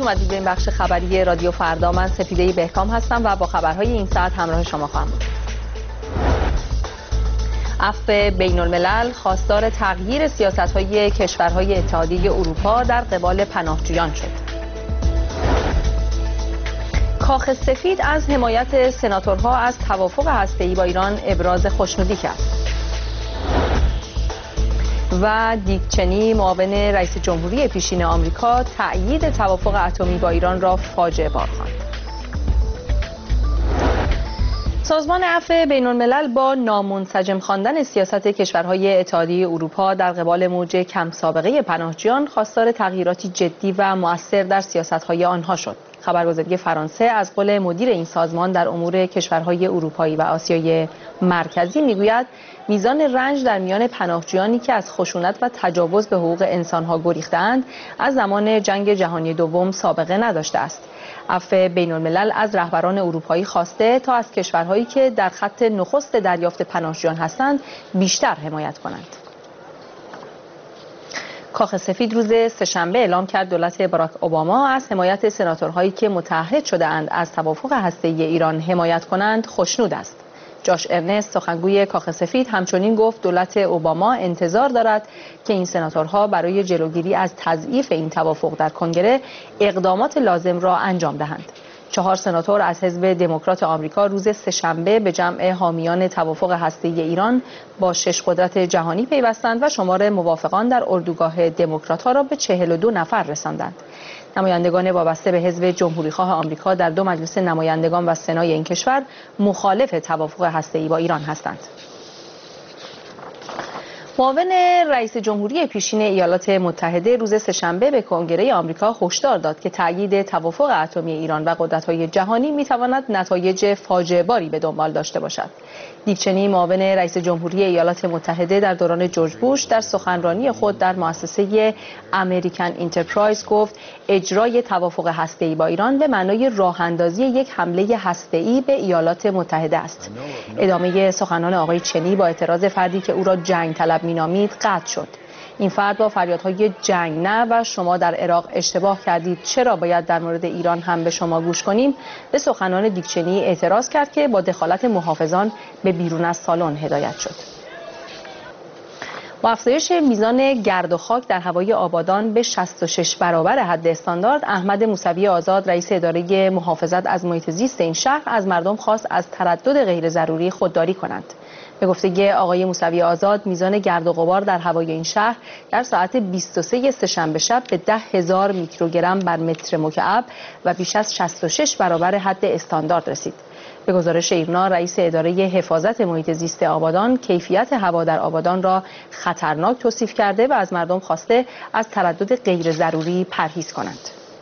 اومدید به این بخش خبری رادیو فردا. من سپیده بهکام هستم و با خبرهای این ساعت همراه شما خواهم بود. عفو بین الملل خواستار تغییر سیاست‌های کشورهای اتحادیه اروپا در قبال پناهجویان شد. کاخ سفید از حمایت سناتورها از توافق هسته‌ای با ایران ابراز خوشنودی کرد. و دیک چنی معاون رئیس جمهوری پیشین آمریکا تأیید توافق اتمی با ایران را فاجعه بار خواند. سازمان عفو بین الملل با نامنسجم خواندن سیاست کشورهای اتحادیه اروپا در قبال موج کم سابقه پناهجویان خواستار تغییراتی جدی و مؤثر در سیاست‌های آنها شد. خبرگزاری فرانسه از قول مدیر این سازمان در امور کشورهای اروپایی و آسیای مرکزی میگوید میزان رنج در میان پناهجویانی که از خشونت و تجاوز به حقوق انسانها گریخته‌اند از زمان جنگ جهانی دوم سابقه نداشته است. عفو بین الملل از رهبران اروپایی خواسته تا از کشورهایی که در خط نخست دریافت پناهجویان هستند بیشتر حمایت کنند. کاخ سفید روز سه‌شنبه اعلام کرد دولت باراک اوباما از حمایت سناتورهایی که متعهد شده‌اند از توافق هسته‌ای ایران حمایت کنند خوشنود است. جاش ارنست سخنگوی کاخ سفید همچنین گفت دولت اوباما انتظار دارد که این سناتورها برای جلوگیری از تضعیف این توافق در کنگره اقدامات لازم را انجام دهند. 4 سناتور از حزب دموکرات آمریکا روز سه‌شنبه به جمع حامیان توافق هسته‌ای ایران با 6 قدرت جهانی پیوستند و شمار موافقان در اردوگاه دموکرات‌ها را به 42 نفر رساندند. نمایندگان وابسته به حزب جمهوریخواه آمریکا در 2 مجلس نمایندگان و سنای این کشور مخالف توافق هسته‌ای با ایران هستند. معاون رئیس جمهوری پیشین ایالات متحده روز سه‌شنبه به کنگره آمریکا هشدار داد که تأیید توافق اتمی ایران و قدرت‌های جهانی می‌تواند نتایج فاجعه‌باری به دنبال داشته باشد. دیک چنی معاون رئیس جمهوری ایالات متحده در دوران جورج بوش در سخنرانی خود در مؤسسه امریکن انترپرایز گفت اجرای توافق هسته‌ای با ایران به معنای راه‌اندازی یک حمله هسته‌ای به ایالات متحده است. ادامه سخنان آقای چنی با اعتراض فردی که او را جنگ طلب مینامید قطع شد. این فرد با فریادهای جنگ نه و شما در عراق اشتباه کردید، چرا باید در مورد ایران هم به شما گوش کنیم، به سخنان دیک چنی اعتراض کرد که با دخالت محافظان به بیرون از سالن هدایت شد. با افزایش میزان گرد و خاک در هوای آبادان به 66 برابر حد استاندارد، احمد موسوی آزاد رئیس اداره محافظت از محیط زیست این شهر از مردم خواست از تردد غیر ضروری خودداری کنند. به گفته آقای موسوی آزاد میزان گرد و غبار در هوای این شهر در ساعت 23 سه‌شنبه شب به 10,000 میکروگرم بر متر مکعب و بیش از 66 برابر حد استاندارد رسید. به گزارش ایرنا رئیس اداره حفاظت محیط زیست آبادان کیفیت هوا در آبادان را خطرناک توصیف کرده و از مردم خواسته از تردد غیر ضروری پرهیز کنند.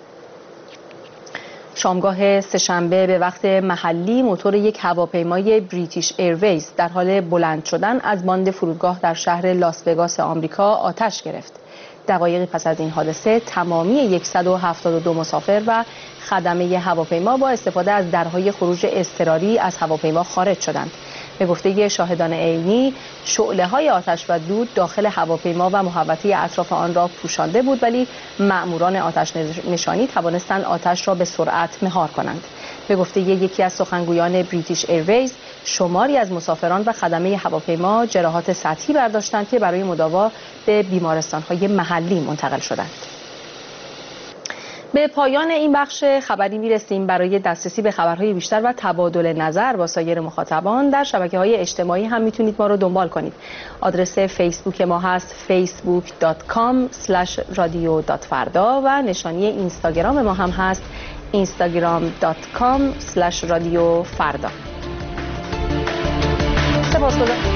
شامگاه سه‌شنبه به وقت محلی موتور یک هواپیمای بریتیش ایرویز در حال بلند شدن از باند فرودگاه در شهر لاس وگاس آمریکا آتش گرفت. دقایقی پس از این حادثه تمامی 172 مسافر و خدمه هواپیما با استفاده از درهای خروج اضطراری از هواپیما خارج شدند. به گفته شاهدان عینی شعله‌های آتش و دود داخل هواپیما و محوطه اطراف آن را پوشانده بود، ولی مأموران آتش نشانی توانستند آتش را به سرعت مهار کنند. به گفته یکی از سخنگویان بریتیش ایرویز شماری از مسافران و خدمه هواپیما جراحات سطحی برداشتند که برای مداوا به بیمارستان‌های محلی منتقل شدند. به پایان این بخش خبری میرسیم. برای دسترسی به خبرهای بیشتر و تبادل نظر با سایر مخاطبان در شبکه‌های اجتماعی هم میتونید ما رو دنبال کنید. آدرس فیسبوک ما هست facebook.com/radio.farda و نشانی اینستاگرام ما هم هست instagram.com/radiofarda. سپاسگزارم.